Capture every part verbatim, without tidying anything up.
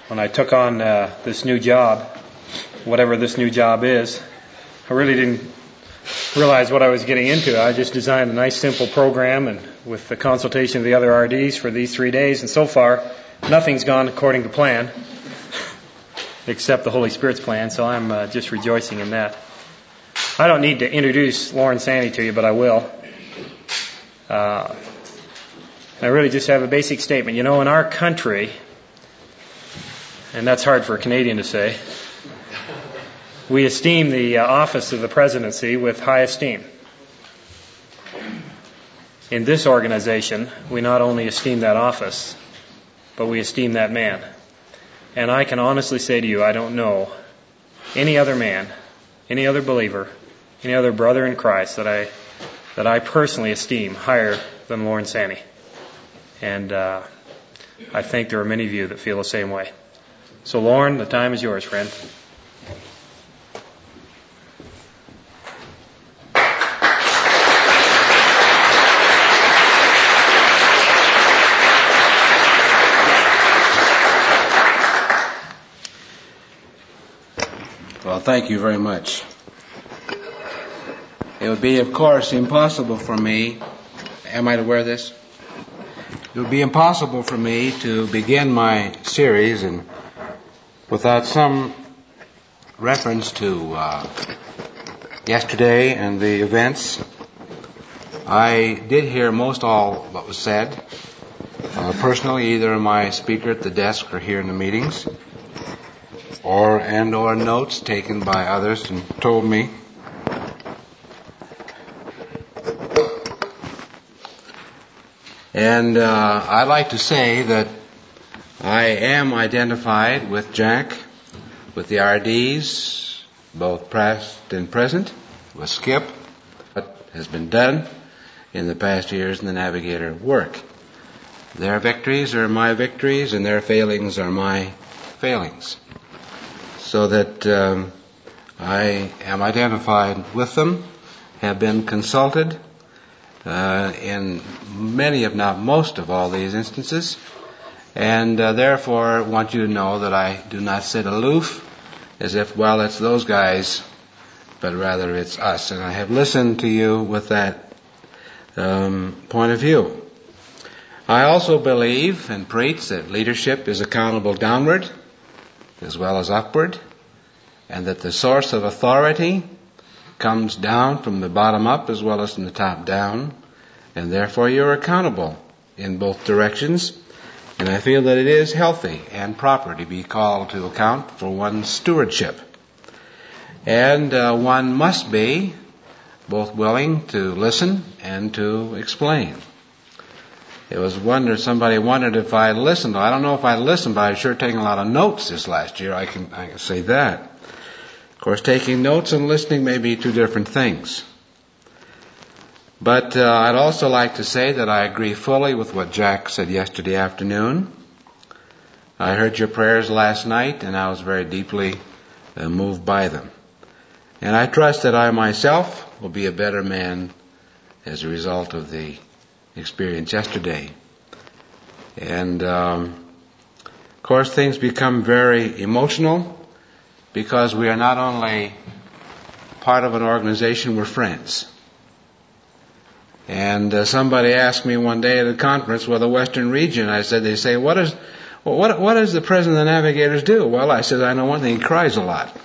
when I took on uh, this new job, whatever this new job is, I really didn't realize what I was getting into. I just designed a nice simple program and with the consultation of the other R Ds for these three days, and so far nothing's gone according to plan except the Holy Spirit's plan, so I'm uh, just rejoicing in that. I don't need to introduce Lauren Sanny to you, but I will. Uh, I really just have a basic statement. You know, in our country, and that's hard for a Canadian to say, we esteem the uh, office of the presidency with high esteem. In this organization, we not only esteem that office, but we esteem that man. And I can honestly say to you, I don't know any other man, any other believer, any other brother in Christ that I that I personally esteem higher than Lauren Sanny. And uh, I think there are many of you that feel the same way. So Lauren, the time is yours, friend. Well, thank you very much. It would be, of course, impossible for me, am I to wear this? It would be impossible for me to begin my series and without some reference to uh, yesterday and the events. I did hear most all what was said, uh, personally, either my speaker at the desk or here in the meetings, or and or notes taken by others and told me. And uh, I'd like to say that I am identified with Jack, with the R Ds, both past and present, with Skip, what has been done in the past years in the Navigator work. Their victories are my victories, and their failings are my failings. So that um, I am identified with them, have been consulted uh, in many, if not most, of all these instances, and uh, therefore want you to know that I do not sit aloof as if, well, it's those guys, but rather it's us. And I have listened to you with that um, point of view. I also believe and preach that leadership is accountable downward as well as upward, and that the source of authority comes down from the bottom up as well as from the top down, and therefore you're accountable in both directions. And I feel that it is healthy and proper to be called to account for one's stewardship. And uh, one must be both willing to listen and to explain. It was wonder somebody wondered if I listened. I don't know if I listened, but I was sure taking a lot of notes this last year. I can I can say that. Of course, taking notes and listening may be two different things. But uh, I'd also like to say that I agree fully with what Jack said yesterday afternoon. I heard your prayers last night, and I was very deeply uh, moved by them. And I trust that I myself will be a better man as a result of the experience yesterday. And um, of course things become very emotional because we are not only part of an organization, we're friends. And uh, somebody asked me one day at a conference, well, the Western region, I said, they say, what is well, what, what does the president of the Navigators do? Well, I said, I know one thing, he cries a lot.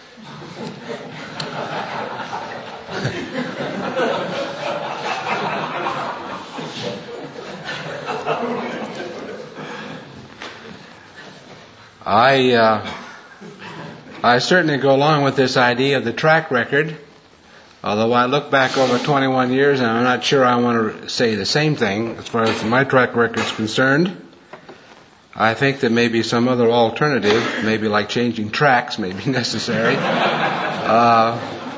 I uh, I certainly go along with this idea of the track record, although I look back over twenty-one years and I'm not sure I want to say the same thing as far as my track record is concerned. I think that maybe some other alternative, maybe like changing tracks, may be necessary. Uh,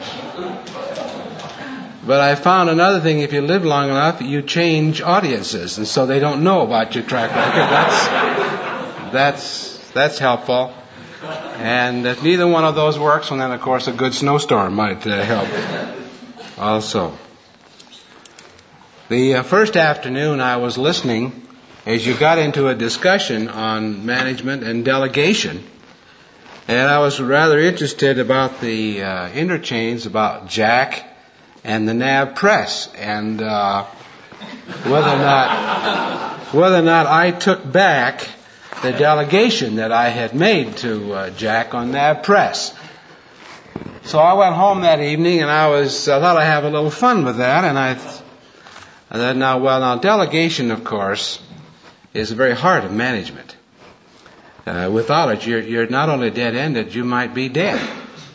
but I found another thing, if you live long enough, you change audiences, and so they don't know about your track record. That's that's That's helpful. And if neither one of those works, well, then, of course, a good snowstorm might uh, help also. The uh, first afternoon I was listening as you got into a discussion on management and delegation. And I was rather interested about the uh, interchange about Jack and the N A B press, and uh, whether or not whether or not I took back the delegation that I had made to uh, Jack on N A B press. So I went home that evening, and I was I thought I'd have a little fun with that, and I, I thought, now, well, now delegation, of course, is the very heart of management. Uh, without it, you're, you're not only dead-ended, you might be dead.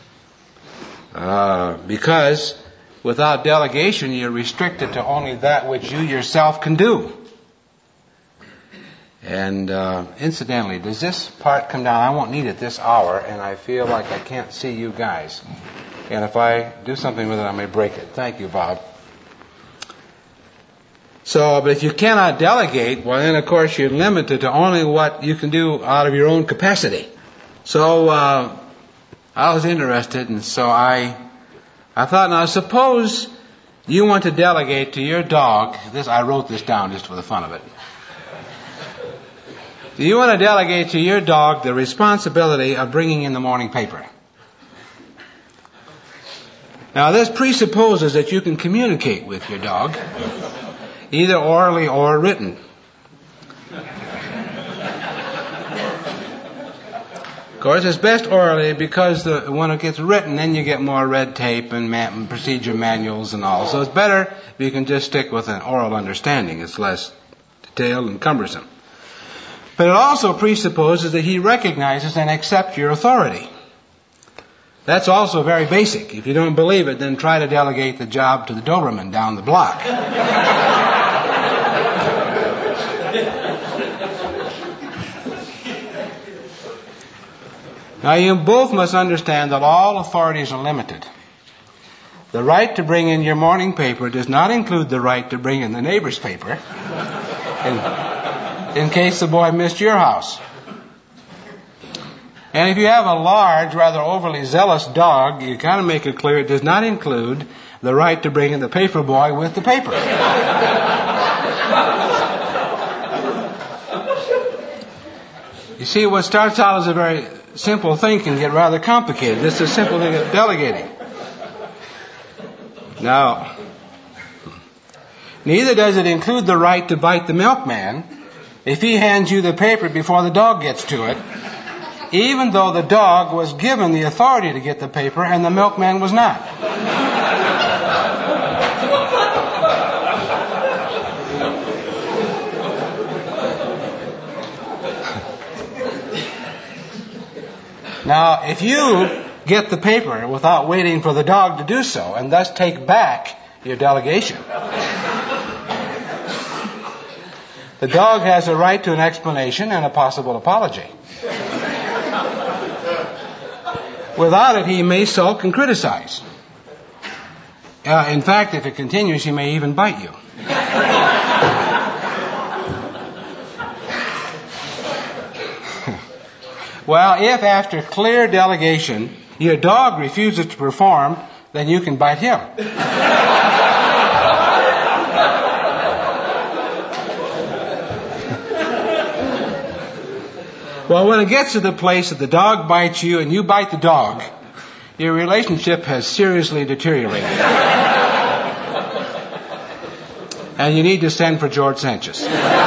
Uh, because without delegation, you're restricted to only that which you yourself can do. And uh, incidentally, does this part come down? I won't need it this hour, and I feel like I can't see you guys. And if I do something with it, I may break it. Thank you, Bob. So, but if you cannot delegate, well then of course you're limited to only what you can do out of your own capacity. So, uh, I was interested, and so I, I thought, now suppose you want to delegate to your dog, this, I wrote this down just for the fun of it. Do you want to delegate to your dog the responsibility of bringing in the morning paper? Now this presupposes that you can communicate with your dog, either orally or written. Of course, it's best orally because the, when it gets written, then you get more red tape and man, procedure manuals and all. So it's better if you can just stick with an oral understanding. It's less detailed and cumbersome. But it also presupposes that he recognizes and accepts your authority. That's also very basic. If you don't believe it, then try to delegate the job to the Doberman down the block. Now you both must understand that all authorities are limited. The right to bring in your morning paper does not include the right to bring in the neighbor's paper in, in case the boy missed your house. And if you have a large, rather overly zealous dog, you kind of make it clear it does not include the right to bring in the paper boy with the paper. You see, what starts out as a very simple thing can get rather complicated. This is a simple thing of delegating. Now, neither does it include the right to bite the milkman if he hands you the paper before the dog gets to it, even though the dog was given the authority to get the paper and the milkman was not. Now, if you get the paper without waiting for the dog to do so, and thus take back your delegation, the dog has a right to an explanation and a possible apology. Without it, he may sulk and criticize. Uh, in fact, if it continues, he may even bite you. Well, if after clear delegation your dog refuses to perform, then you can bite him. Well, when it gets to the place that the dog bites you and you bite the dog, your relationship has seriously deteriorated. And you need to send for George Sanchez.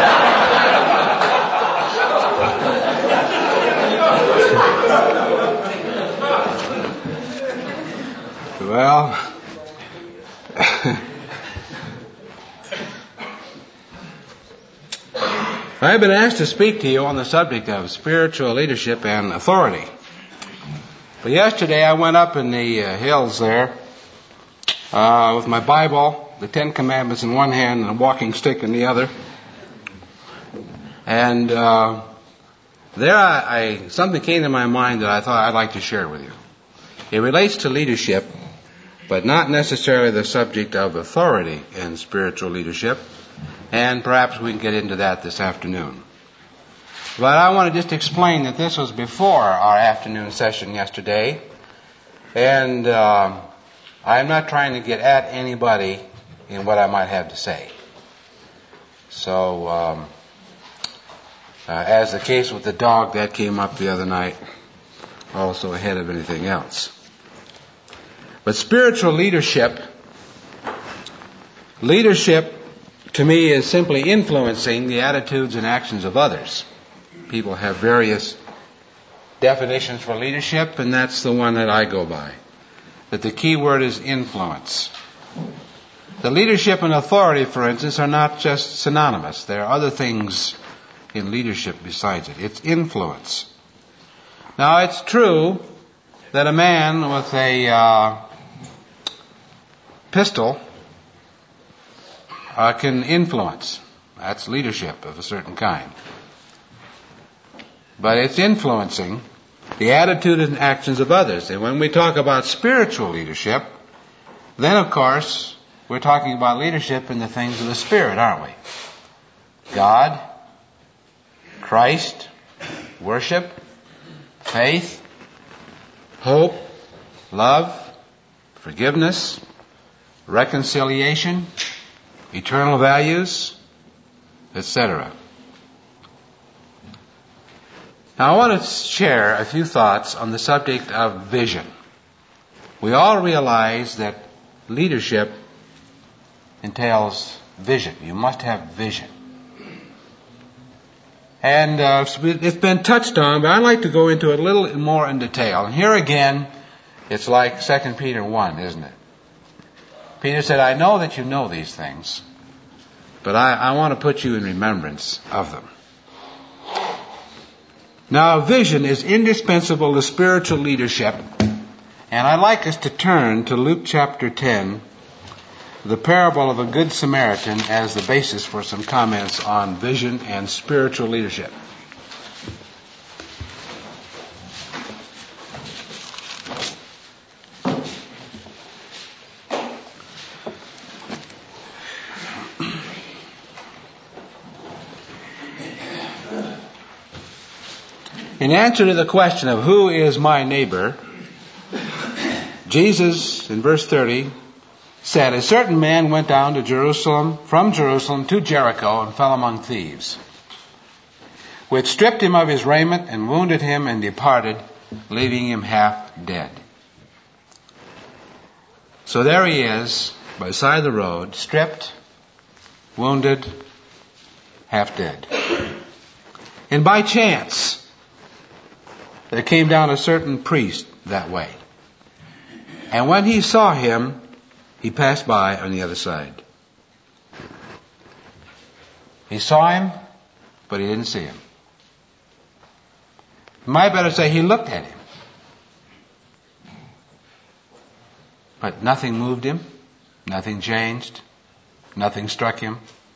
Well, I've been asked to speak to you on the subject of spiritual leadership and authority. But yesterday I went up in the uh, hills there uh, with my Bible, the Ten Commandments in one hand and a walking stick in the other. And uh, there I, I something came to my mind that I thought I'd like to share with you. It relates to leadership, but not necessarily the subject of authority in spiritual leadership. And perhaps we can get into that this afternoon. But I want to just explain that this was before our afternoon session yesterday. And uh, I'm not trying to get at anybody in what I might have to say. So um, Uh, as the case with the dog, that came up the other night, also ahead of anything else. But spiritual leadership, leadership to me is simply influencing the attitudes and actions of others. People have various definitions for leadership, and that's the one that I go by. But the key word is influence. The leadership and authority, for instance, are not just synonymous. There are other things in leadership besides it. It's influence. Now, it's true that a man with a uh, pistol uh, can influence. That's leadership of a certain kind. But it's influencing the attitude and actions of others. And when we talk about spiritual leadership, then, of course, we're talking about leadership in the things of the Spirit, aren't we? God, Christ, worship, faith, hope, love, forgiveness, reconciliation, eternal values, et cetera. Now I want to share a few thoughts on the subject of vision. We all realize that leadership entails vision. You must have vision. And uh, it's been touched on, but I'd like to go into it a little more in detail. And here again, it's like Second Peter one, isn't it? Peter said, I know that you know these things, but I, I want to put you in remembrance of them. Now, vision is indispensable to spiritual leadership, and I'd like us to turn to Luke chapter ten, the parable of a Good Samaritan, as the basis for some comments on vision and spiritual leadership. In answer to the question of who is my neighbor, Jesus, in verse thirty, said, a certain man went down to Jerusalem, from Jerusalem to Jericho, and fell among thieves, which stripped him of his raiment and wounded him and departed, leaving him half dead. So there he is, by the side of the road, stripped, wounded, half dead. And by chance, there came down a certain priest that way. And when he saw him, he passed by on the other side. He saw him, but he didn't see him. You might better say he looked at him. But nothing moved him, nothing changed, nothing struck him.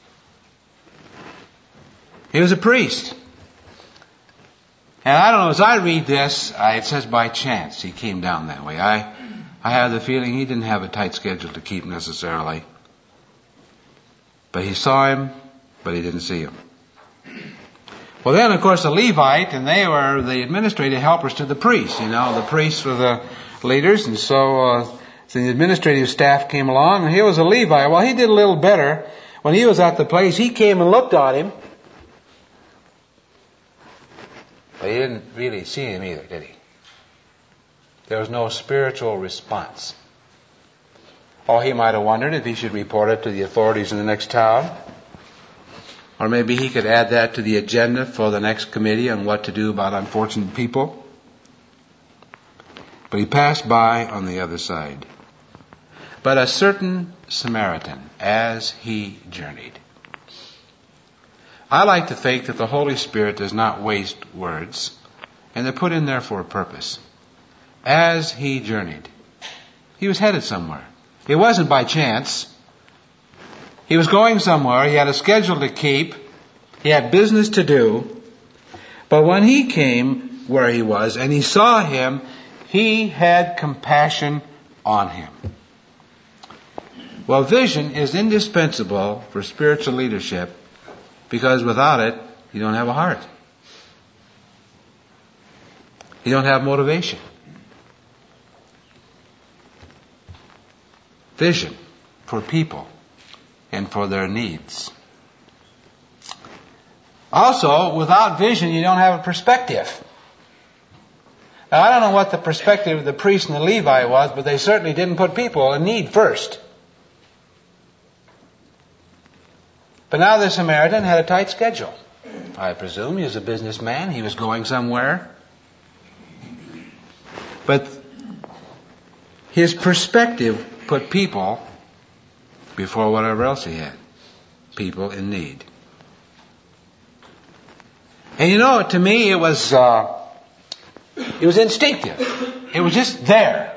He was a priest. And I don't know, as I read this, I, it says by chance he came down that way. I, I have the feeling he didn't have a tight schedule to keep necessarily. But he saw him, but he didn't see him. Well then, of course, the Levite, and they were the administrative helpers to the priests. You know, the priests were the leaders, and so, uh, so the administrative staff came along, and here was a Levite. Well, he did a little better. When he was at the place, he came and looked at him. But he didn't really see him either, did he? There was no spiritual response. Or he might have wondered if he should report it to the authorities in the next town. Or maybe he could add that to the agenda for the next committee on what to do about unfortunate people. But he passed by on the other side. But a certain Samaritan, as he journeyed. I like to think that the Holy Spirit does not waste words, and they're put in there for a purpose. As he journeyed. He was headed somewhere. It wasn't by chance. He was going somewhere. He had a schedule to keep. He had business to do. But when he came where he was and he saw him, he had compassion on him. Well, vision is indispensable for spiritual leadership, because without it, you don't have a heart. You don't have motivation. Vision for people and for their needs. Also, without vision, you don't have a perspective. Now, I don't know what the perspective of the priest and the Levite was, but they certainly didn't put people in need first. But now the Samaritan had a tight schedule. I presume he was a businessman. He was going somewhere. But his perspective put people before whatever else he had. People in need. And you know, to me, it was uh, it was instinctive. It was just there.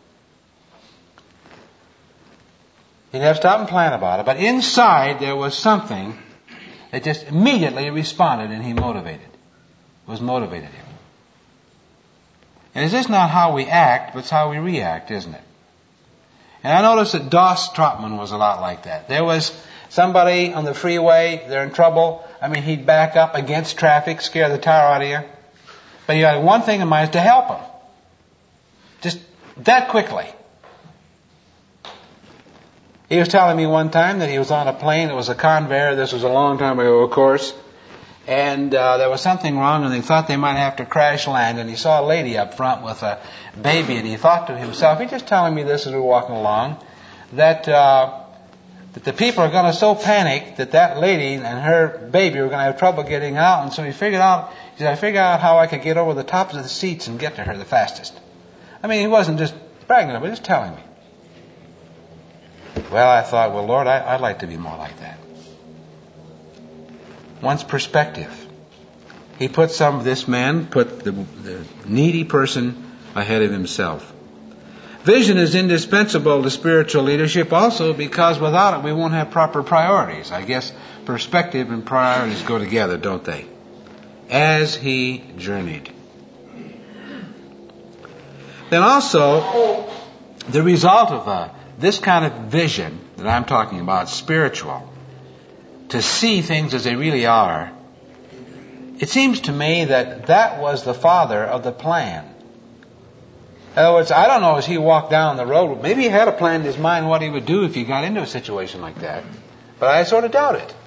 He didn't have to stop and plan about it. But inside there was something that just immediately responded, and he motivated. Was motivated him. And it's just not how we act, but it's how we react, isn't it? And I noticed that Doss Trotman was a lot like that. There was somebody on the freeway, they're in trouble. I mean, he'd back up against traffic, scare the tar out of you. But he had one thing in mind, is to help them. Just that quickly. He was telling me one time that he was on a plane. It was a Convair. This was a long time ago, of course. And uh, there was something wrong, and they thought they might have to crash land. And he saw a lady up front with a baby, and he thought to himself, he's just telling me this as we're walking along, that uh, that the people are going to so panic that that lady and her baby are going to have trouble getting out. And so he figured out, he said, I figured out how I could get over the tops of the seats and get to her the fastest. I mean, he wasn't just bragging about it, just telling me. Well, I thought, well, Lord, I, I'd like to be more like that. One's perspective. He put some, this man put the, the needy person ahead of himself. Vision is indispensable to spiritual leadership also because without it we won't have proper priorities. I guess perspective and priorities go together, don't they? As he journeyed. Then also, the result of uh, this kind of vision that I'm talking about, spiritual, to see things as they really are, it seems to me that that was the father of the plan. In other words, I don't know as he walked down the road, maybe he had a plan in his mind what he would do if he got into a situation like that, but I sort of doubt it.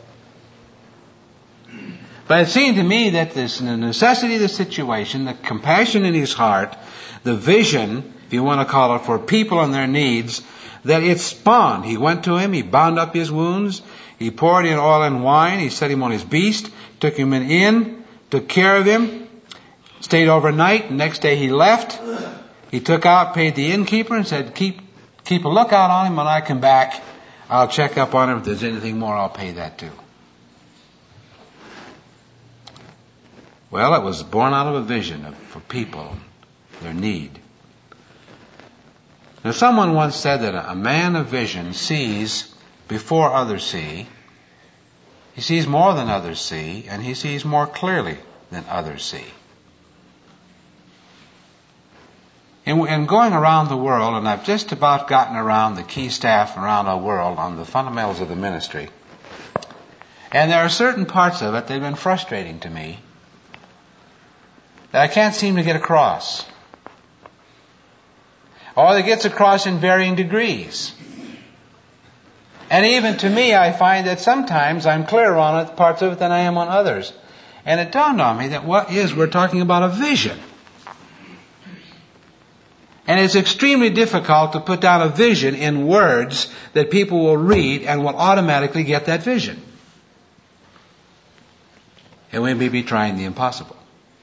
But it seemed to me that this, the necessity of the situation, the compassion in his heart, the vision, if you want to call it, for people and their needs, that it spawned. He went to him, he bound up his wounds, he poured in oil and wine, he set him on his beast, took him in, in took care of him, stayed overnight, the next day he left. He took out, paid the innkeeper, and said, keep keep a lookout on him. When I come back, I'll check up on him. If there's anything more, I'll pay that too. Well, it was born out of a vision of, for people, their need. Now, someone once said that a man of vision sees before others see. He sees more than others see, and he sees more clearly than others see. In, in going around the world, and I've just about gotten around the key staff around our world on the fundamentals of the ministry, and there are certain parts of it that have been frustrating to me that I can't seem to get across. Or that gets across in varying degrees. And even to me, I find that sometimes I'm clearer on it, parts of it than I am on others. And it dawned on me that what is, we're talking about a vision. And it's extremely difficult to put down a vision in words that people will read and will automatically get that vision. And we may be trying the impossible.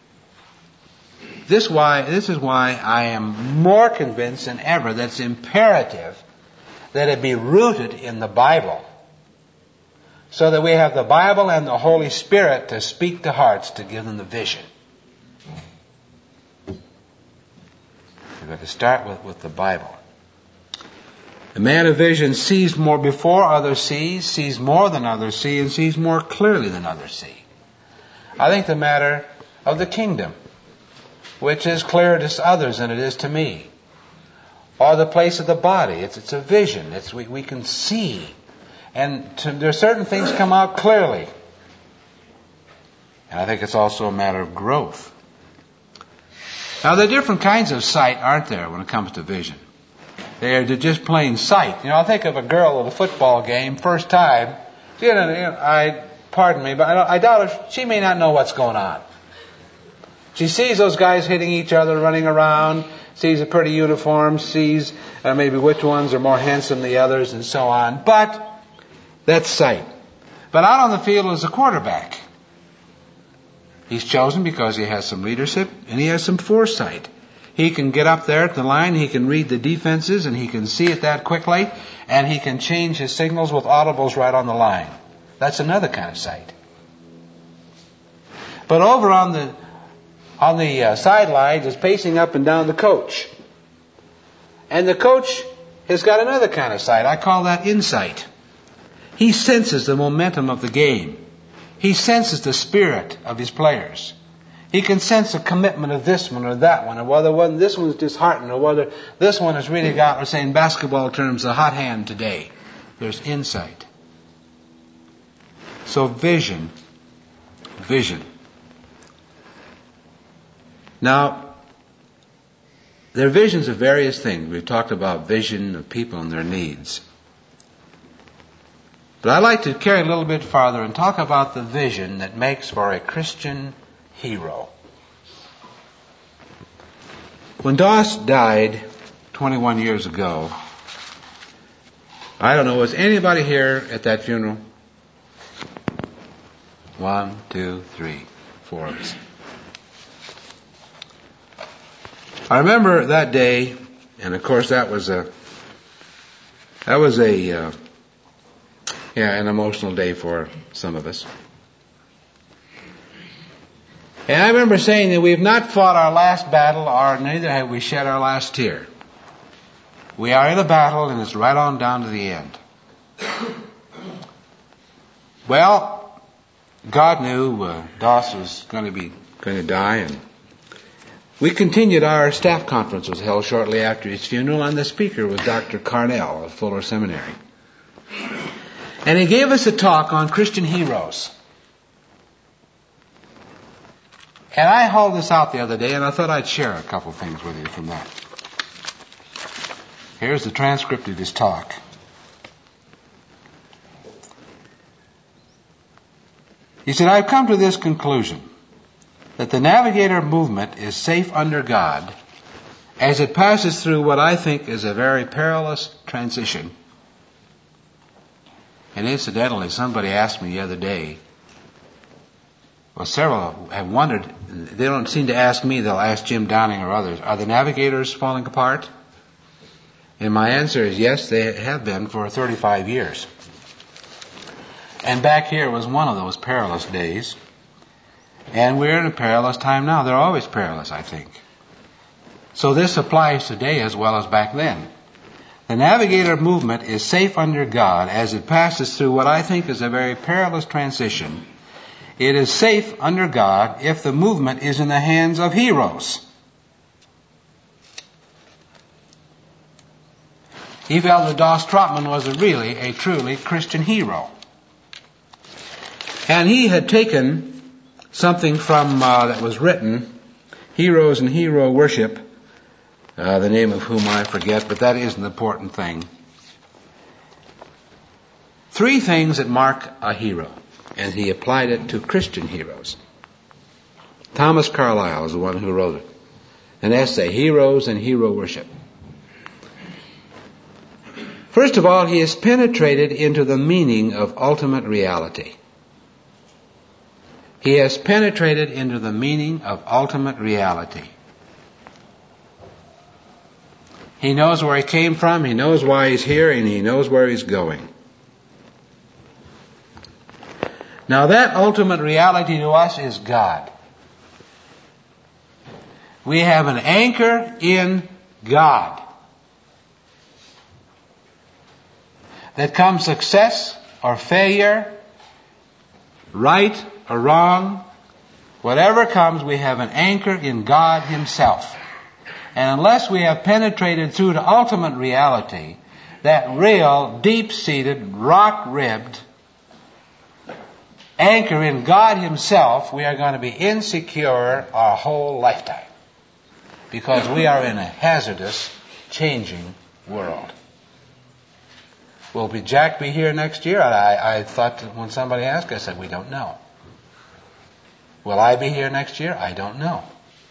This why this is why I am more convinced than ever that it's imperative that it be rooted in the Bible, so that we have the Bible and the Holy Spirit to speak to hearts to give them the vision. We've got to start with, with the Bible. The man of vision sees more before others see, sees more than others see, and sees more clearly than others see. I think the matter of the kingdom, which is clearer to others than it is to me. Or the place of the body. It's, it's a vision. It's, we, we can see. And to, there are certain things come out clearly. And I think it's also a matter of growth. Now, there are different kinds of sight, aren't there, when it comes to vision? They're just plain sight. You know, I think of a girl at a football game, first time. You know, I pardon me, but I, I doubt if she may not know what's going on. She sees those guys hitting each other, running around, sees a pretty uniform, sees uh, maybe which ones are more handsome than the others, and so on. But that's sight. But out on the field is a quarterback. He's chosen because he has some leadership and he has some foresight. He can get up there at the line, he can read the defenses, and he can see it that quickly, and he can change his signals with audibles right on the line. That's another kind of sight. But over on the on the uh, sidelines is pacing up and down the coach. And the coach has got another kind of sight. I call that insight. He senses the momentum of the game. He senses the spirit of his players. He can sense the commitment of this one or that one, or whether one, this one's disheartened, or whether this one has really got, let's say in basketball terms, a hot hand today. There's insight. So vision. Vision. Now, there are visions of various things. We've talked about vision of people and their needs. But I'd like to carry it a little bit farther and talk about the vision that makes for a Christian hero. When Doss died twenty-one years ago, I don't know, was anybody here at that funeral? One, two, three, four of us. I remember that day, and of course that was a, that was a, uh, yeah, an emotional day for some of us. And I remember saying that we have not fought our last battle, or neither have we shed our last tear. We are in a battle, and it's right on down to the end. Well, God knew uh, Doss was going to be going to die, and we continued. Our staff conference was held shortly after his funeral, and the speaker was Doctor Carnell of Fuller Seminary. And he gave us a talk on Christian heroes. And I hauled this out the other day, and I thought I'd share a couple things with you from that. Here's the transcript of his talk. He said, I've come to this conclusion, that the Navigator movement is safe under God as it passes through what I think is a very perilous transition. And incidentally, somebody asked me the other day, well, several have wondered, they don't seem to ask me, they'll ask Jim Downing or others, are the Navigators falling apart? And my answer is yes, they have been for thirty-five years. And back here was one of those perilous days. And we're in a perilous time now. They're always perilous, I think. So this applies today as well as back then. The Navigator movement is safe under God as it passes through what I think is a very perilous transition. It is safe under God if the movement is in the hands of heroes. He felt that Doss Trotman was a really, a truly Christian hero. And he had taken something from uh, that was written, Heroes and Hero Worship, uh, the name of whom I forget, but that is an important thing. Three things that mark a hero, and he applied it to Christian heroes. Thomas Carlyle is the one who wrote it. An essay, Heroes and Hero Worship. First of all, he has penetrated into the meaning of ultimate reality. He has penetrated into the meaning of ultimate reality. He knows where he came from, he knows why he's here, and he knows where he's going. Now that ultimate reality to us is God. We have an anchor in God. That comes success or failure, right or wrong, whatever comes, we have an anchor in God Himself. And unless we have penetrated through to ultimate reality, that real, deep-seated, rock-ribbed anchor in God Himself, we are going to be insecure our whole lifetime. Because we are in a hazardous, changing world. Will be Jack be here next year? I, I thought that when somebody asked, I said, we don't know. Will I be here next year? I don't know.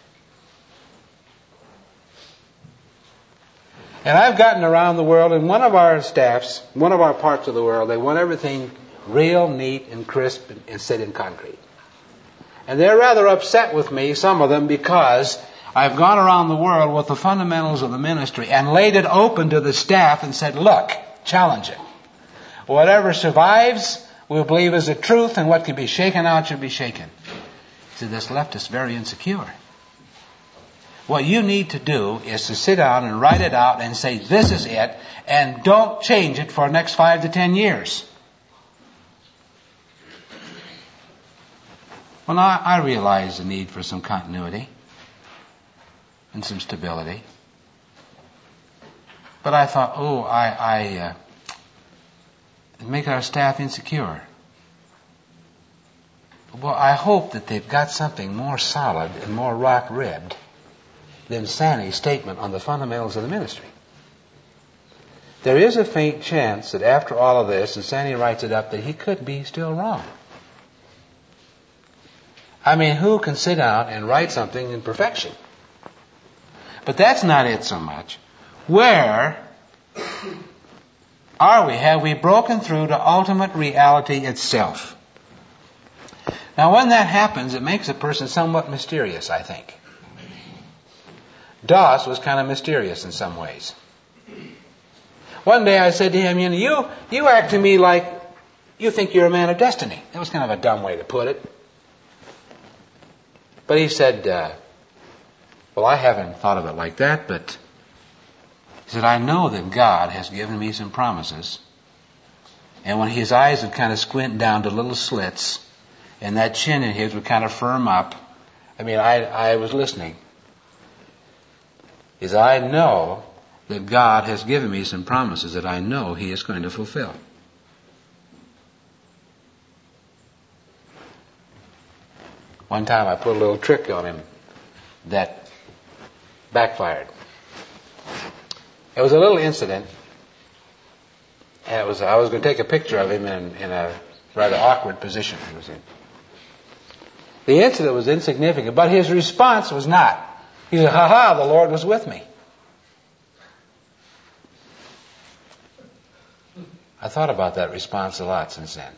And I've gotten around the world, and one of our staffs, one of our parts of the world, they want everything real neat and crisp and, and set in concrete. And they're rather upset with me, some of them, because I've gone around the world with the fundamentals of the ministry and laid it open to the staff and said, look, challenge it. Whatever survives, we'll believe is the truth, and what can be shaken out should be shaken. See, this left us very insecure. What you need to do is to sit down and write it out and say, this is it, and don't change it for the next five to ten years. Well, now, I realize the need for some continuity and some stability. But I thought, oh, I, I uh, make our staff insecure. Well, I hope that they've got something more solid and more rock-ribbed than Sanny's statement on the fundamentals of the ministry. There is a faint chance that after all of this, and Sanny writes it up, that he could be still wrong. I mean, who can sit down and write something in perfection? But that's not it so much. Where are we? Have we broken through to ultimate reality itself? Now, when that happens, it makes a person somewhat mysterious, I think. Doss was kind of mysterious in some ways. One day I said to him, you know, you, you act to me like you think you're a man of destiny. That was kind of a dumb way to put it. But he said, uh, well, I haven't thought of it like that, but he said, I know that God has given me some promises. And when his eyes would kind of squint down to little slits, and that chin of his would kind of firm up, I mean, I, I was listening. He said, I know that God has given me some promises that I know he is going to fulfill. One time I put a little trick on him that backfired. It was a little incident, and it was I was going to take a picture of him in, in a rather awkward position he was in. The incident was insignificant, but his response was not. He said, ha ha, the Lord was with me. I thought about that response a lot since then.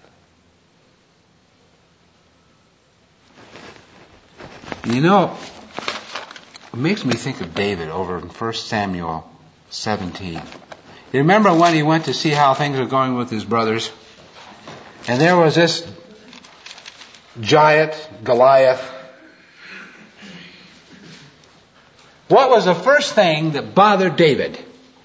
You know, it makes me think of David over in First Samuel seventeen. You remember when he went to see how things were going with his brothers? And there was this giant, Goliath. What was the first thing that bothered David?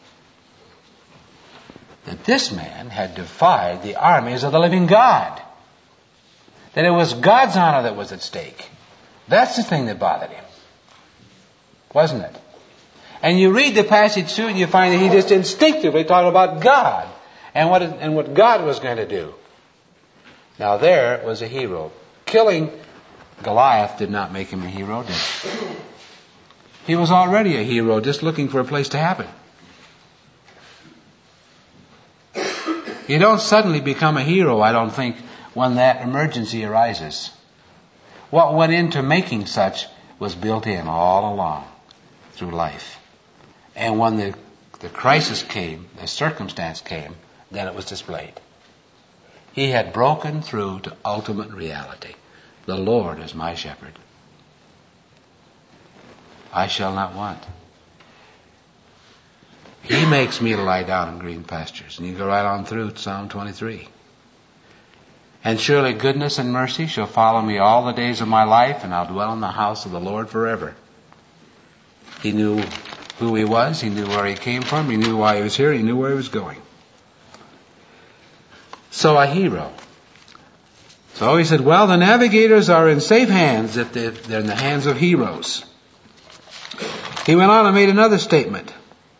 That this man had defied the armies of the living God. That it was God's honor that was at stake. That's the thing that bothered him. Wasn't it? And you read the passage through and you find that he just instinctively talked about God and what, and what God was going to do. Now there was a hero. Killing Goliath did not make him a hero, did it? He was already a hero, just looking for a place to happen. You don't suddenly become a hero, I don't think, when that emergency arises. What went into making such was built in all along through life. And when the, the crisis came, the circumstance came, then it was displayed. He had broken through to ultimate reality. The Lord is my shepherd. I shall not want. He makes me to lie down in green pastures. And you go right on through to Psalm twenty-three. And surely goodness and mercy shall follow me all the days of my life, and I'll dwell in the house of the Lord forever. He knew who he was. He knew where he came from. He knew why he was here. He knew where he was going. So a hero. So he said, well, the navigators are in safe hands if they're in the hands of heroes. He went on and made another statement.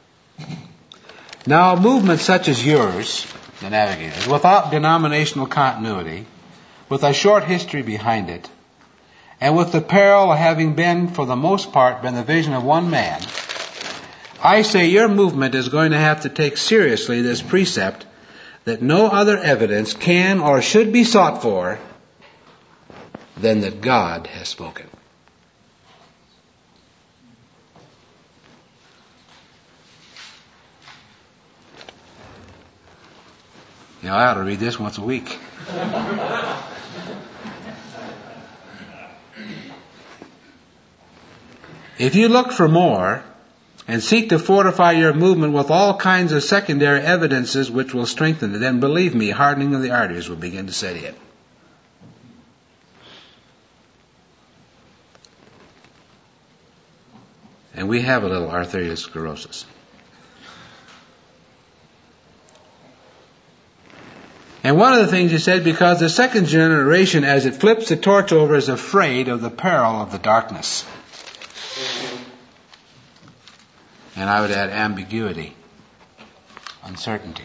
Now, a movement such as yours, the navigators, without denominational continuity, with a short history behind it, and with the peril of having been, for the most part, been the vision of one man, I say your movement is going to have to take seriously this precept that no other evidence can or should be sought for than that God has spoken. You know, I ought to read this once a week. If you look for more and seek to fortify your movement with all kinds of secondary evidences which will strengthen it, then believe me, hardening of the arteries will begin to set in. And we have a little arteriosclerosis. And one of the things he said, because the second generation, as it flips the torch over, is afraid of the peril of the darkness. And I would add ambiguity, uncertainty.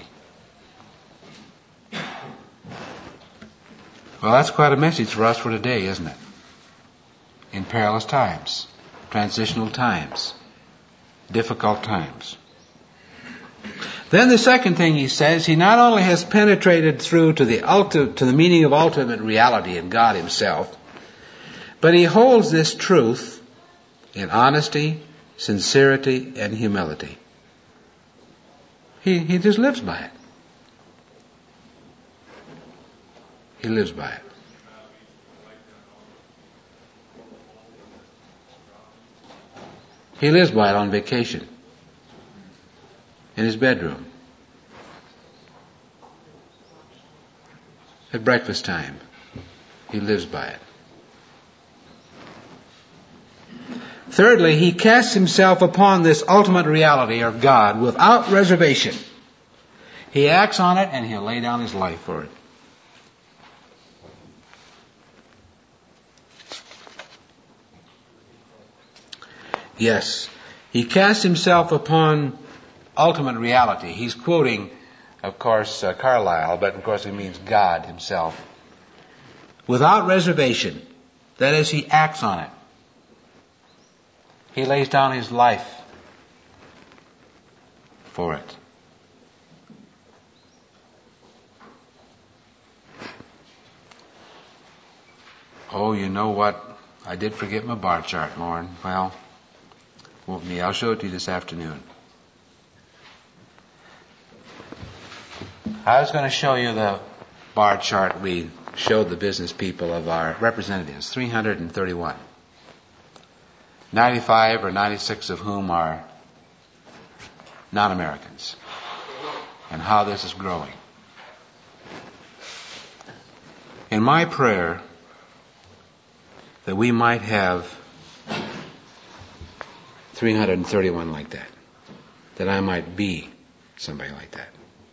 Well, that's quite a message for us for today, isn't it? In perilous times, transitional times, difficult times. Then the second thing he says, he not only has penetrated through to the ulti- to the meaning of ultimate reality in God himself, but he holds this truth in honesty, sincerity, and humility. He, he just lives by it. He lives by it. He lives by it on vacation, in his bedroom, at breakfast time. He lives by it. Thirdly, he casts himself upon this ultimate reality of God without reservation. He acts on it and he'll lay down his life for it. Yes, he casts himself upon ultimate reality. He's quoting, of course, uh, Carlyle, but of course he means God himself. Without reservation. That is, he acts on it. He lays down his life for it. Oh, you know what? I did forget my bar chart, Lauren. Well, won't me. I'll show it to you this afternoon. I was going to show you the bar chart we showed the business people of our representatives, three hundred thirty-one. ninety-five or ninety-six of whom are non-Americans, and how this is growing. In my prayer that we might have three hundred thirty-one like that, that I might be somebody like that.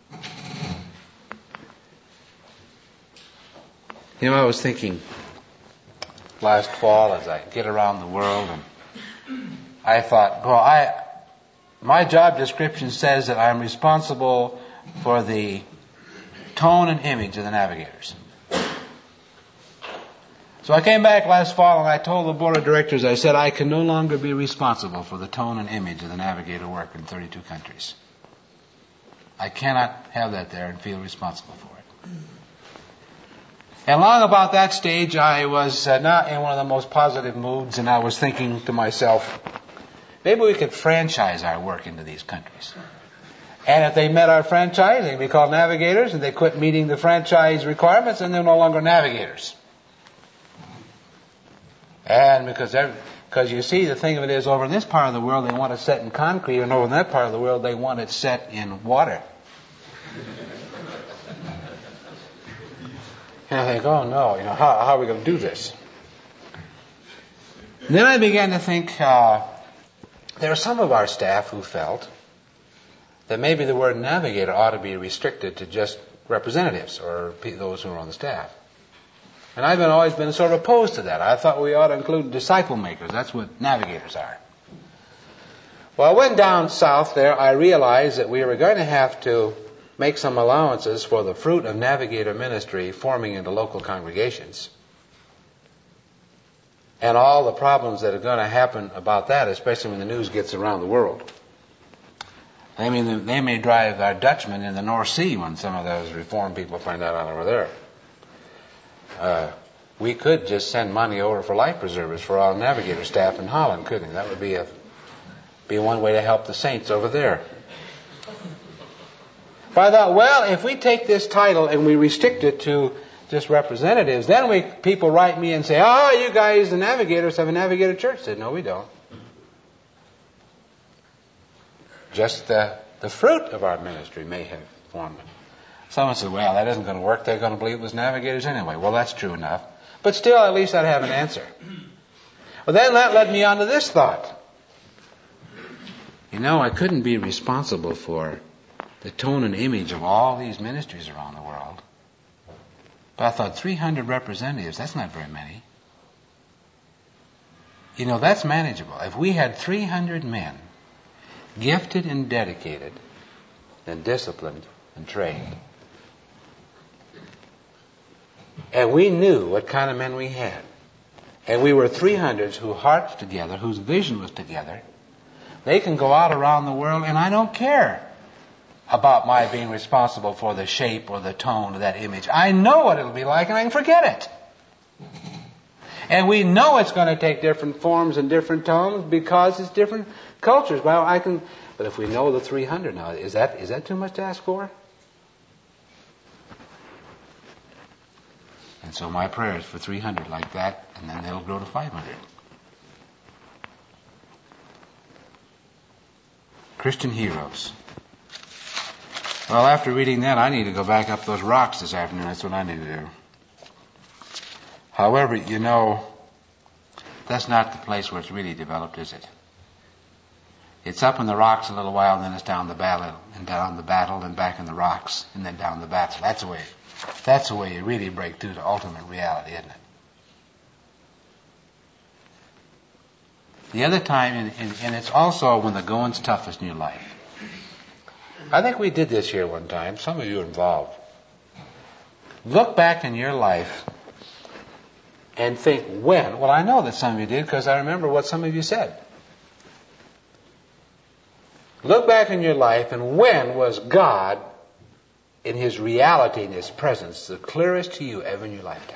You know, I was thinking last fall as I get around the world, and I thought, well, I, my job description says that I'm responsible for the tone and image of the navigators. So I came back last fall and I told the board of directors, I said, I can no longer be responsible for the tone and image of the navigator work in thirty-two countries. I cannot have that there and feel responsible for it. And long about that stage, I was uh, not in one of the most positive moods, and I was thinking to myself, maybe we could franchise our work into these countries. And if they met our franchise, they'd be called navigators, and they quit meeting the franchise requirements, and they're no longer navigators. And because because you see, the thing of it is, over in this part of the world, they want it set in concrete, and over in that part of the world, they want it set in water. And I think, oh no, you know, how, how are we going to do this? And then I began to think, uh, there are some of our staff who felt that maybe the word navigator ought to be restricted to just representatives or those who are on the staff. And I've been, always been sort of opposed to that. I thought we ought to include disciple makers. That's what navigators are. Well, I went down south there. I realized that we were going to have to make some allowances for the fruit of navigator ministry forming into local congregations. And all the problems that are going to happen about that, especially when the news gets around the world. I mean, they may drive our Dutchmen in the North Sea when some of those reform people find out over there. Uh, we could just send money over for life preservers for our navigator staff in Holland, couldn't we? That would be a be one way to help the saints over there. But I thought, well, if we take this title and we restrict it to just representatives, then we people write me and say, oh, you guys, the navigators, have a navigator church. I said, no, we don't. Just the, the fruit of our ministry may have formed it. Someone said, well, that isn't going to work. They're going to believe it was navigators anyway. Well, that's true enough. But still, at least I'd have an answer. Well, then that led me on to this thought. You know, I couldn't be responsible for the tone and image of all these ministries around the world. But I thought, three hundred representatives, that's not very many. You know, that's manageable. If we had three hundred men, gifted and dedicated and disciplined and trained, and we knew what kind of men we had, and we were three hundreds whose hearts together, whose vision was together, they can go out around the world, and I don't care about my being responsible for the shape or the tone of that image. I know what it'll be like, and I can forget it. And we know it's going to take different forms and different tones because it's different cultures. Well, I can, but if we know the three hundred now, is that is that too much to ask for? And so my prayer is for three hundred like that, and then they'll grow to five hundred. Christian heroes. Well, after reading that, I need to go back up those rocks this afternoon. That's what I need to do. However, you know, that's not the place where it's really developed, is it? It's up in the rocks a little while, and then it's down the battle, and down the battle, and back in the rocks, and then down the battle. That's the way. That's the way you really break through to ultimate reality, isn't it? The other time, and, and, and it's also when the going's toughest in your life. I think we did this here one time. Some of you are involved. Look back in your life and think when. Well, I know that some of you did because I remember what some of you said. Look back in your life and when was God in His reality, in His presence, the clearest to you ever in your lifetime?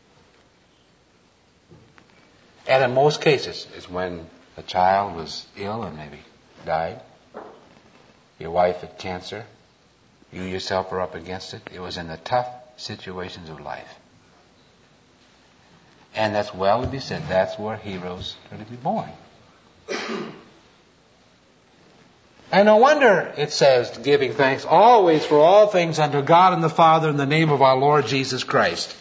And in most cases, it's when a child was ill and maybe died. Your wife had cancer. You yourself were up against it. It was in the tough situations of life. And that's well to be said. That's where heroes are to be born. And no wonder it says, giving thanks always for all things unto God and the Father in the name of our Lord Jesus Christ.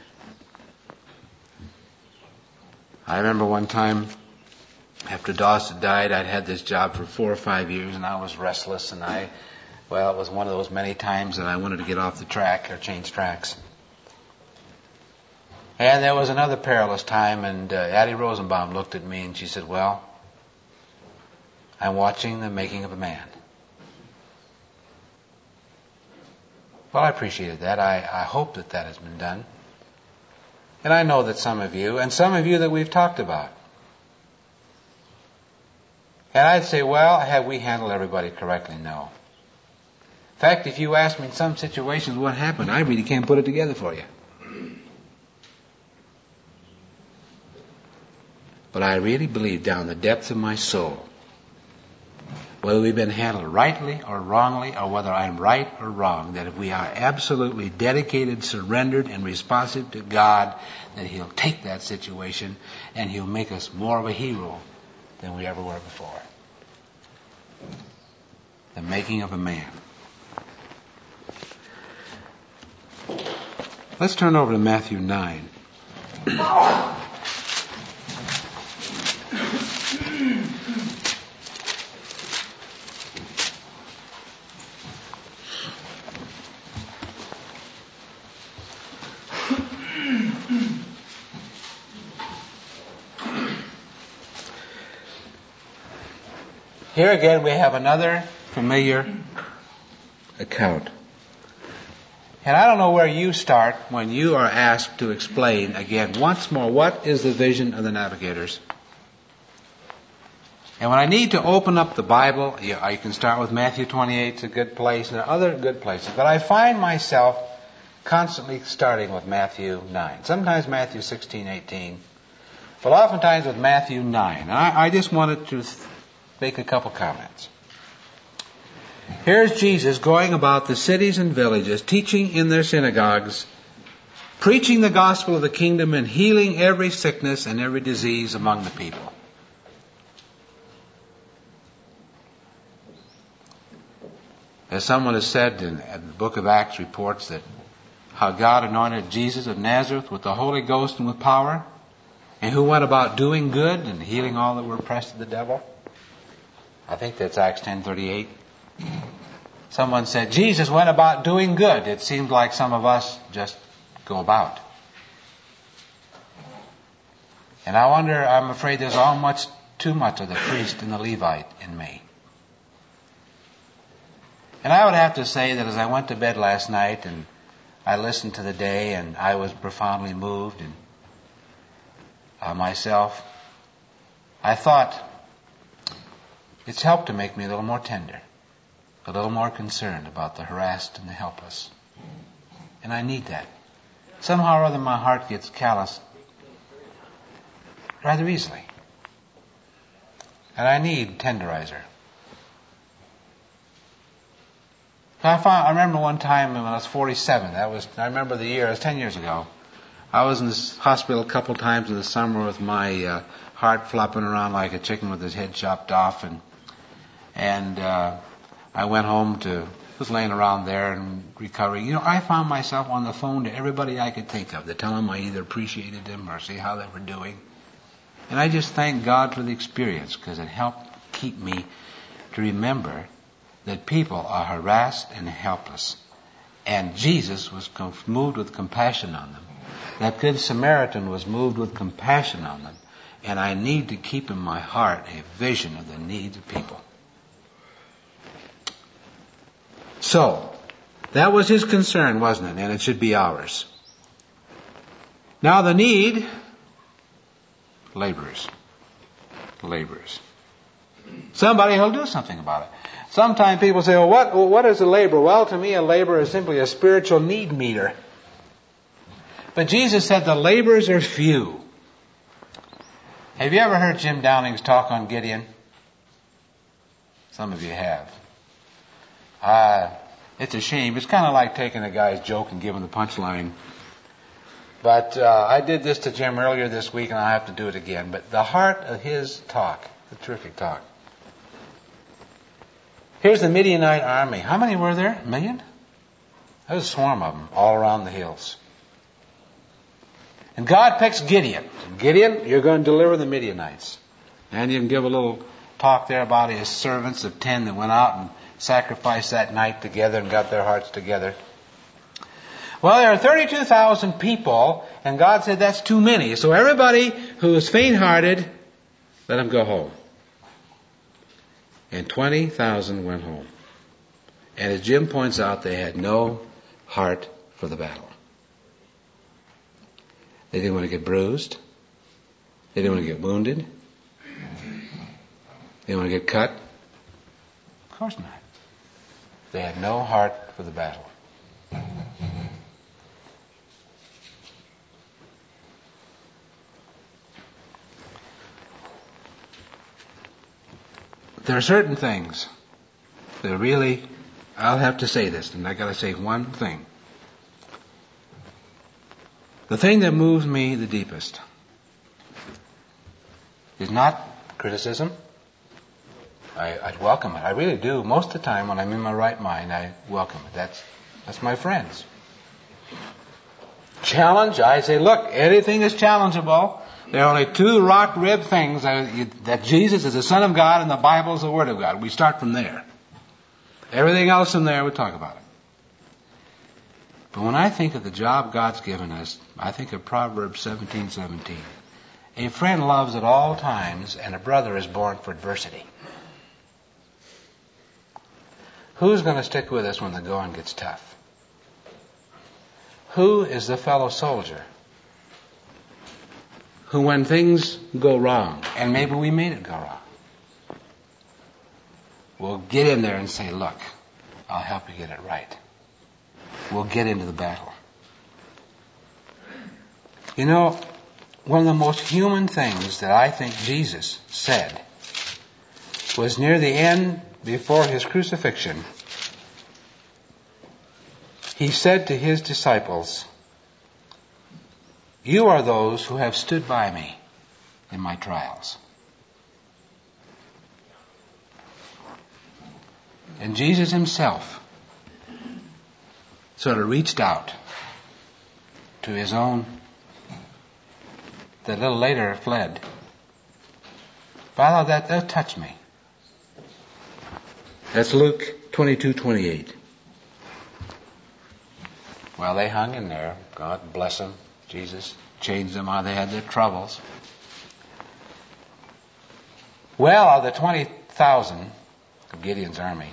I remember one time, after Dawson died, I'd had this job for four or five years, and I was restless, and I, well, it was one of those many times that I wanted to get off the track or change tracks. And there was another perilous time, and uh, Addie Rosenbaum looked at me, and she said, well, I'm watching the making of a man. Well, I appreciated that. I, I hope that that has been done. And I know that some of you, and some of you that we've talked about. And I'd say, well, have we handled everybody correctly? No. In fact, if you ask me in some situations what happened, I really can't put it together for you. But I really believe down the depths of my soul, whether we've been handled rightly or wrongly, or whether I'm right or wrong, that if we are absolutely dedicated, surrendered, and responsive to God, that He'll take that situation and He'll make us more of a hero than we ever were before. The making of a man. Let's turn over to Matthew nine. Here again we have another familiar account. And I don't know where you start when you are asked to explain again once more what is the vision of the navigators. And when I need to open up the Bible, you, you can start with Matthew twenty-eight, it's a good place, and there are other good places. But I find myself constantly starting with Matthew nine. Sometimes Matthew sixteen, eighteen. But oftentimes with Matthew nine. And I, I just wanted to make a couple comments. Here's Jesus going about the cities and villages, teaching in their synagogues, preaching the gospel of the kingdom and healing every sickness and every disease among the people. As someone has said, in the book of Acts reports that how God anointed Jesus of Nazareth with the Holy Ghost and with power, and who went about doing good and healing all that were oppressed of the devil. I think that's Acts ten thirty-eight. Someone said, Jesus went about doing good. It seems like some of us just go about. And I wonder, I'm afraid there's all much, too much of the priest and the Levite in me. And I would have to say that as I went to bed last night and I listened to the day and I was profoundly moved and uh, myself, I thought it's helped to make me a little more tender, a little more concerned about the harassed and the helpless. And I need that. Somehow or other my heart gets callous rather easily. And I need tenderizer. I found, I remember one time when I was forty-seven, that was, I remember the year, it was ten years ago. I was in this hospital a couple times in the summer with my uh, heart flopping around like a chicken with his head chopped off, and and uh, I went home to, was laying around there and recovering. You know, I found myself on the phone to everybody I could think of to tell them I either appreciated them or see how they were doing. And I just thank God for the experience, because it helped keep me to remember that people are harassed and helpless. And Jesus was moved with compassion on them. That good Samaritan was moved with compassion on them. And I need to keep in my heart a vision of the needs of people. So, that was his concern, wasn't it? And it should be ours. Now the need, laborers. Laborers. Somebody who'll do something about it. Sometimes people say, well, what, what is a laborer? Well, to me, a laborer is simply a spiritual need meter. But Jesus said the laborers are few. Have you ever heard Jim Downing's talk on Gideon? Some of you have. Uh, it's a shame. It's kind of like taking a guy's joke and giving the punchline. But uh, I did this to Jim earlier this week, and I'll have to do it again. But the heart of his talk, the terrific talk. Here's the Midianite army. How many were there? A million? There was a swarm of them all around the hills. And God picks Gideon. Gideon, you're going to deliver the Midianites. And you can give a little talk there about his servants of ten that went out and sacrificed that night together and got their hearts together. Well, there are thirty-two thousand people, and God said that's too many. So everybody who is faint-hearted, let them go home. And twenty thousand went home. And as Jim points out, they had no heart for the battle. They didn't want to get bruised. They didn't want to get wounded. They didn't want to get cut. Of course not. They had no heart for the battle. There are certain things that really, I'll have to say this, and I got to say one thing. The thing that moves me the deepest is not criticism. I, I'd welcome it. I really do. Most of the time when I'm in my right mind, I welcome it. That's, that's my friends. Challenge, I say, look, anything is challengeable. There are only two rock-ribbed things, that Jesus is the Son of God and the Bible is the Word of God. We start from there. Everything else from there, we talk about it. But when I think of the job God's given us, I think of Proverbs seventeen seventeen. A friend loves at all times, and a brother is born for adversity. Who's going to stick with us when the going gets tough? Who is the fellow soldier who, when things go wrong, and maybe we made it go wrong, will get in there and say, look, I'll help you get it right. We'll get into the battle. You know, one of the most human things that I think Jesus said was near the end, before his crucifixion. He said to his disciples, you are those who have stood by me in my trials. And Jesus himself sort of reached out to his own, that a little later fled. Father, that, that touched me. That's Luke twenty-two twenty-eight. Well, they hung in there. God bless them. Jesus changed them out. They had their troubles. Well, of the twenty thousand of Gideon's army,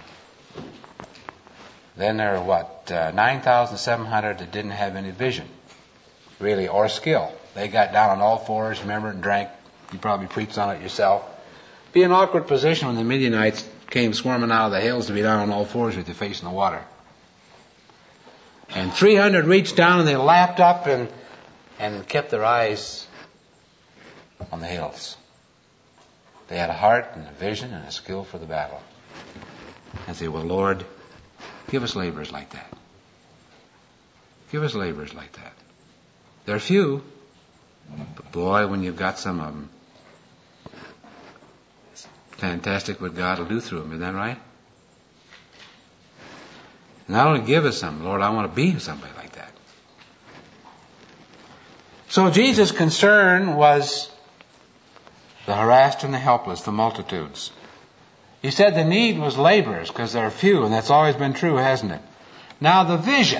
then there are what, uh, nine thousand seven hundred that didn't have any vision, really, or skill. They got down on all fours, remember, and drank. You probably preached on it yourself. Be an awkward position when the Midianites came swarming out of the hills to be down on all fours with their face in the water. And three hundred reached down and they lapped up and, and kept their eyes on the hills. They had a heart and a vision and a skill for the battle. And say, well, Lord, give us laborers like that. Give us laborers like that. They're few, but boy, when you've got some of them, it's fantastic what God will do through them. Isn't that right? Not only give us some, Lord, I want to be somebody like that. So Jesus' concern was the harassed and the helpless, the multitudes. He said the need was laborers because there are few, and that's always been true, hasn't it? Now the vision,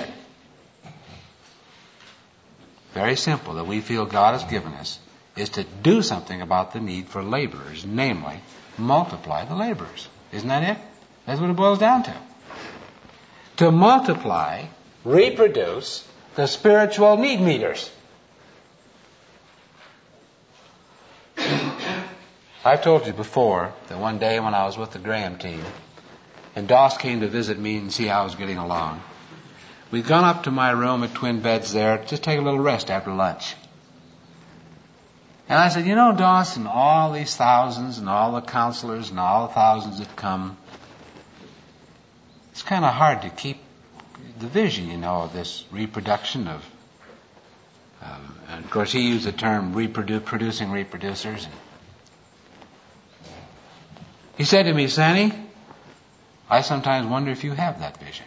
very simple, that we feel God has given us, is to do something about the need for laborers, namely, multiply the laborers. Isn't that it? That's what it boils down to. To multiply, reproduce the spiritual need meters. I've told you before that one day when I was with the Graham team, and Doss came to visit me and see how I was getting along, we'd gone up to my room at Twin Beds there to just take a little rest after lunch. And I said, you know, Doss, and all these thousands and all the counselors and all the thousands that come, it's kind of hard to keep the vision, you know, of this reproduction of, um, and of course he used the term reprodu- producing reproducers. And he said to me, Sandy, I sometimes wonder if you have that vision.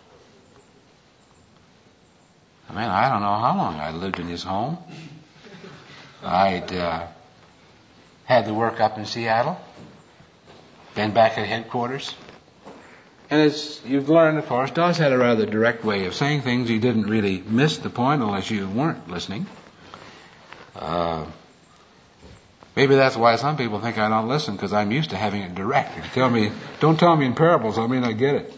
I mean, I don't know how long I lived in his home. I'd uh, had to work up in Seattle, been back at headquarters. And as you've learned, of course, Doss had a rather direct way of saying things. He didn't really miss the point unless you weren't listening. Uh, maybe that's why some people think I don't listen, because I'm used to having it direct. If you tell me, don't tell me in parables, I mean I get it.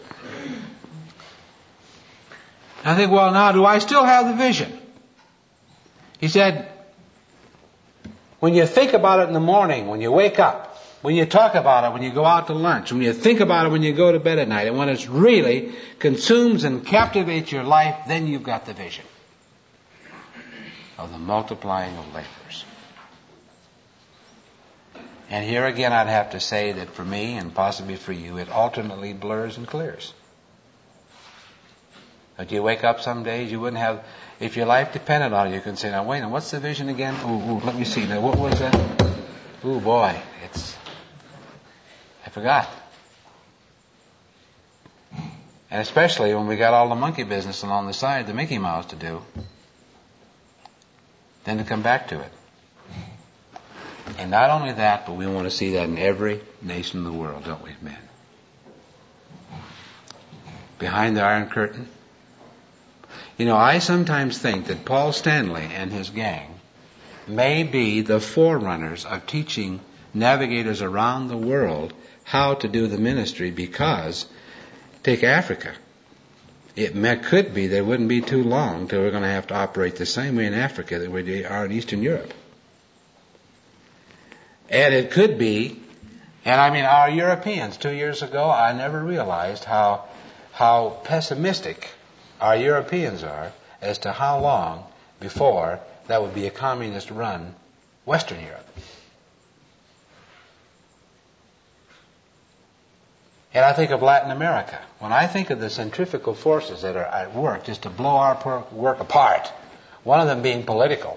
I think, well, now, do I still have the vision? He said, when you think about it in the morning, when you wake up, when you talk about it, when you go out to lunch, when you think about it when you go to bed at night, and when it really consumes and captivates your life, then you've got the vision of the multiplying of laborers. And here again I'd have to say that for me, and possibly for you, it alternately blurs and clears. But you wake up some days, you wouldn't have, if your life depended on it, you can say, now wait a minute, what's the vision again? Ooh, ooh, let me see. Now what was that? Ooh, boy, it's, I forgot. And especially when we got all the monkey business along the side, the Mickey Mouse to do, then to come back to it. And not only that, but we want to see that in every nation in the world, don't we, men? Behind the Iron Curtain. You know, I sometimes think that Paul Stanley and his gang may be the forerunners of teaching navigators around the world how to do the ministry, because, take Africa. It may, could be there wouldn't be too long till we're going to have to operate the same way in Africa that we are in Eastern Europe. And it could be And I mean, our Europeans, two years ago, I never realized how, how pessimistic our Europeans are as to how long before that would be a communist-run Western Europe. And I think of Latin America. When I think of the centrifugal forces that are at work just to blow our work apart, one of them being political,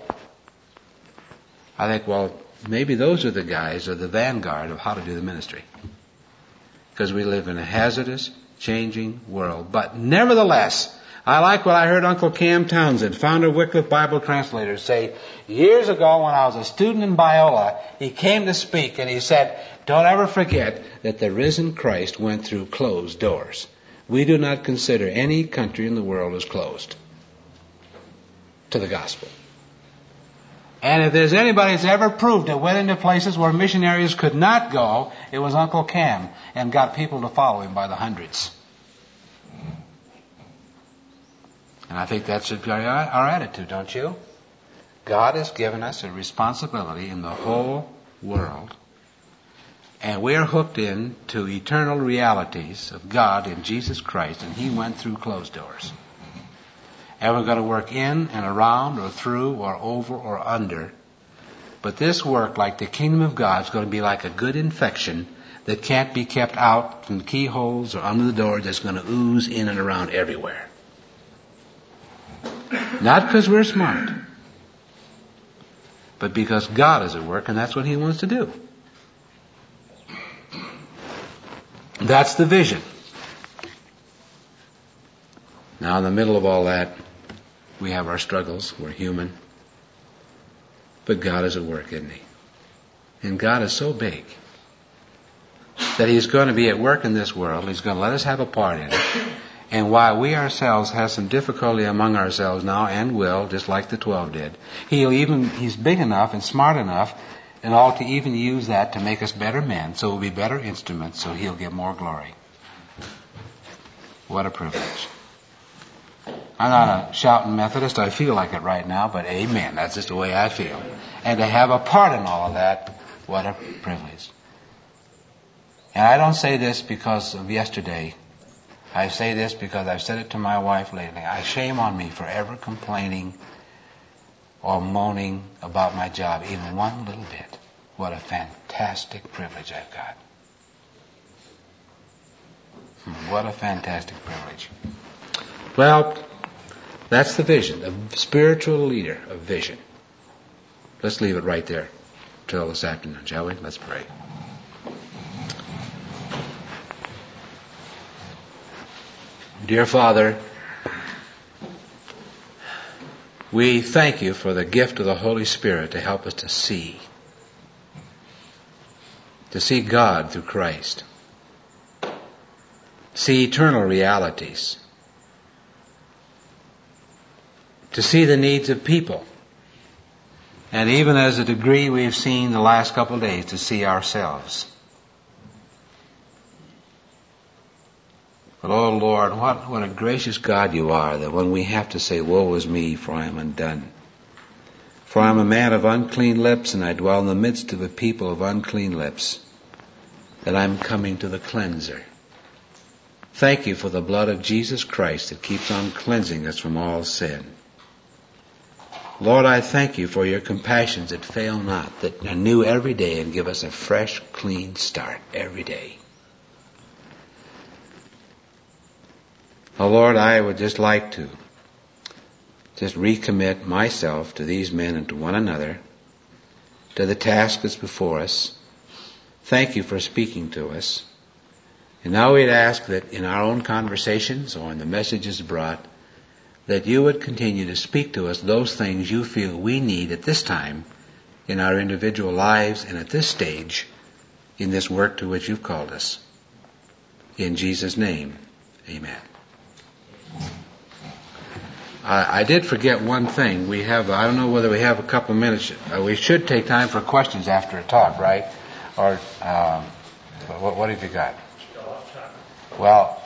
I think, well, maybe those are the guys or the vanguard of how to do the ministry. Because we live in a hazardous, changing world. But nevertheless, I like what I heard Uncle Cam Townsend, founder of Wycliffe Bible Translators, say years ago when I was a student in Biola. He came to speak and he said, don't ever forget that the risen Christ went through closed doors. We do not consider any country in the world as closed to the gospel. And if there's anybody that's ever proved it went into places where missionaries could not go, it was Uncle Cam, and got people to follow him by the hundreds. And I think that should be our, our attitude, don't you? God has given us a responsibility in the whole world, and we're hooked in to eternal realities of God in Jesus Christ, and He went through closed doors. And we're going to work in and around or through or over or under. But this work, like the kingdom of God, is going to be like a good infection that can't be kept out from the keyholes or under the doors. That's going to ooze in and around everywhere. Not because we're smart, but because God is at work, and that's what He wants to do. That's the vision. Now, in the middle of all that, we have our struggles. We're human. But God is at work, isn't He? And God is so big that He's going to be at work in this world. He's going to let us have a part in it. And while we ourselves have some difficulty among ourselves now, and will, just like the twelve did, He'll even, He's big enough and smart enough and all to even use that to make us better men, so we'll be better instruments, so He'll get more glory. What a privilege. I'm not a shouting Methodist. I feel like it right now, but amen. That's just the way I feel. And to have a part in all of that, what a privilege. And I don't say this because of yesterday. I say this because I've said it to my wife lately. I shame on me for ever complaining or moaning about my job, even one little bit. What a fantastic privilege I've got. What a fantastic privilege. Well, that's the vision, the spiritual leader of vision. Let's leave it right there till this afternoon, shall we? Let's pray. Dear Father, we thank You for the gift of the Holy Spirit to help us to see, to see God through Christ, see eternal realities, to see the needs of people, and even as a degree we've seen the last couple of days, to see ourselves. But, oh Lord, what, what a gracious God You are, that when we have to say, woe is me, for I am undone. For I am a man of unclean lips, and I dwell in the midst of a people of unclean lips, that I'm coming to the cleanser. Thank You for the blood of Jesus Christ that keeps on cleansing us from all sin. Lord, I thank You for Your compassions that fail not, that are new every day and give us a fresh, clean start every day. Oh Lord, I would just like to just recommit myself to these men and to one another, to the task that's before us. Thank You for speaking to us. And now we'd ask that in our own conversations or in the messages brought, that You would continue to speak to us those things You feel we need at this time in our individual lives and at this stage in this work to which You've called us. In Jesus' name, amen. I, I did forget one thing. We have, I don't know whether we have a couple minutes. Uh, we should take time for questions after a talk, right? Or, um, what, what have you got? Well,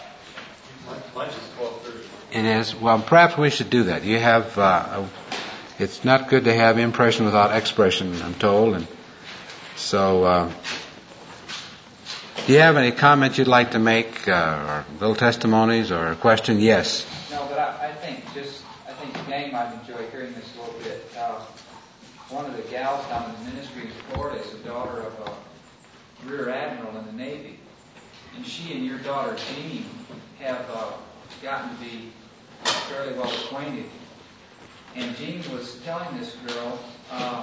it is. Well, perhaps we should do that. You have, uh, it's not good to have impression without expression, I'm told. And so, uh, Do you have any comment you'd like to make, uh, or little testimonies or a question? Yes. No, but I, I think just, I think the gang might enjoy hearing this a little bit. Uh, one of the gals down in the ministry in Florida is the daughter of a rear admiral in the Navy. And she and your daughter, Jean, have uh, gotten to be fairly well acquainted. And Jean was telling this girl uh,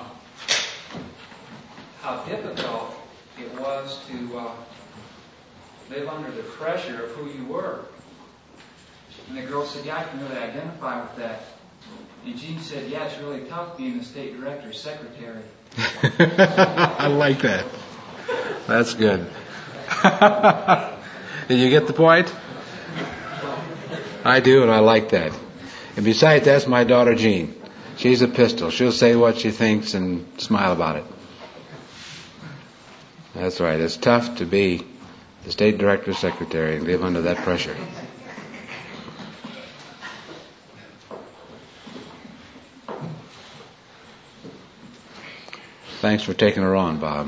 how difficult it was to uh, live under the pressure of who you were. And the girl said, yeah, I can really identify with that. And Jean said, yeah, it's really tough being the state director's secretary. I like that. That's good. Did you get the point? I do, and I like that. And besides, that's my daughter Jean. She's a pistol. She'll say what she thinks and smile about it. That's right. It's tough to be the state director's secretary and live under that pressure. Thanks for taking her on, Bob.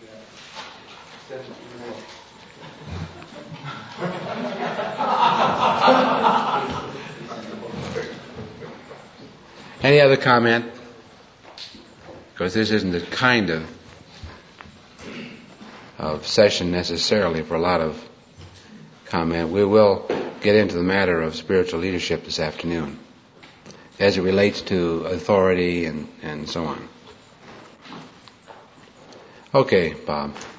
Any other comment? Because this isn't the kind of of session necessarily for a lot of comment. We will get into the matter of spiritual leadership this afternoon as it relates to authority and, and so on. Okay, Bob.